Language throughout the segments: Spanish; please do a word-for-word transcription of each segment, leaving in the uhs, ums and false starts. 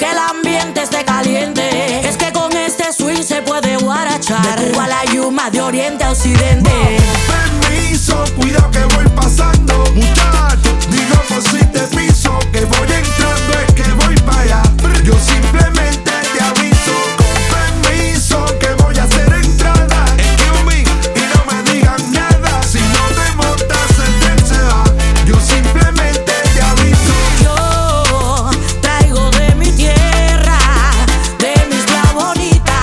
aunque el ambiente esté caliente. Es que con este swing se puede guarachar de Cuba a la Yuma, de oriente a occidente. Permiso, cuidado que voy pasando, muchacho. Digo por si te piso, que voy entrando, es que voy para allá. Yo simplemente te aviso, con permiso, que voy a hacer entrada. Excuse me, y no me digan nada. Si no te montas, el tren se va. Yo simplemente te aviso. Yo traigo de mi tierra, de mi isla bonita,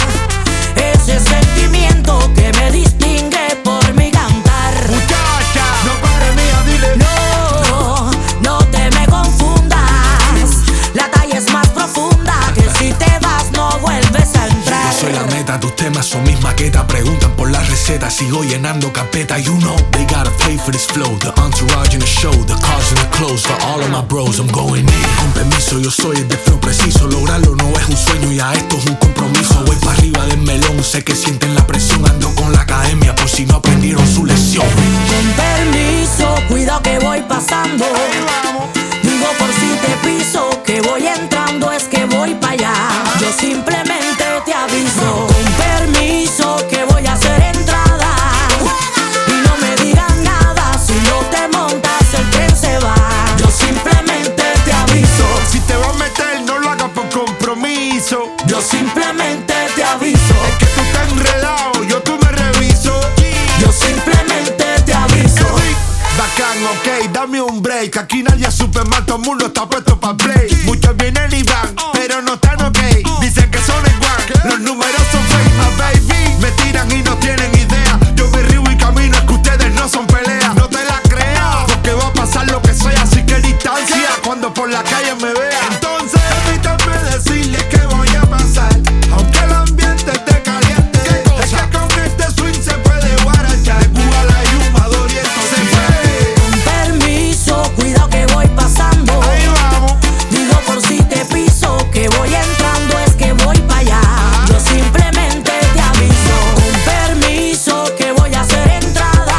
ese sentimiento que me distingue por mi cantar. Muchacha, no pares mía, dile. No, no te me confundas, la talla es más profunda, que si te vas no vuelves a entrar. Yo soy la meta, tus temas son mis maquetas. Preguntan por la receta, sigo llenando carpeta. You know, they gotta pay for this flow. The entourage in the show, the cars and the clothes. For all of my bros, I'm going in. Con permiso, yo soy el de flow preciso. Lograrlo no es un sueño, ya esto es un compromiso. Voy para arriba del melón, sé que sienten la presión. Ando con la academia por si no aprendieron su lección. Con permiso, cuidado que voy pasando. Digo por si te piso, que voy entrando, es que voy para allá. Yo simplemente te aviso. Con permiso, que voy a hacer entrada. Y no me digan nada, si no te montas el tren se va. Yo simplemente te aviso. Si te vas a meter, no lo hagas por compromiso. Yo simplemente te aviso. Es que tú estás enredado, yo tú me reviso. Yo simplemente te aviso. Bacán, ok, dame un break. Aquí nadie es Superman, todo el mundo está puesto para play. Muchos vienen y van, pero no están ok. Dicen que son igual, los números son fake, my baby. Me tiran y no tienen idea. Yo me río y camino, es que ustedes no son peleas. No te la creas, porque va a pasar lo que sea. Así que distancia cuando por la calle me vean. Entonces, permítame decirles que voy a pasar, aunque el ambiente esté caliente. Es que con este swing se puede guarachar. De Cuba a la Yuma, de oriente se fue. Con permiso, cuidado que voy pasando. Ahí vamos. Digo por si te piso, que voy entrando, es que voy para allá. Yo simplemente te aviso. Con permiso, que voy a hacer entrada.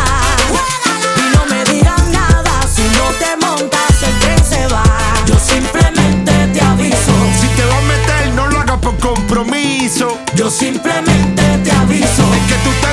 Y no me digan nada, si no te montas el tren se va. Yo simplemente te aviso. Si te vas a meter, no lo hagas por compromiso. Yo simplemente te aviso. Es que tú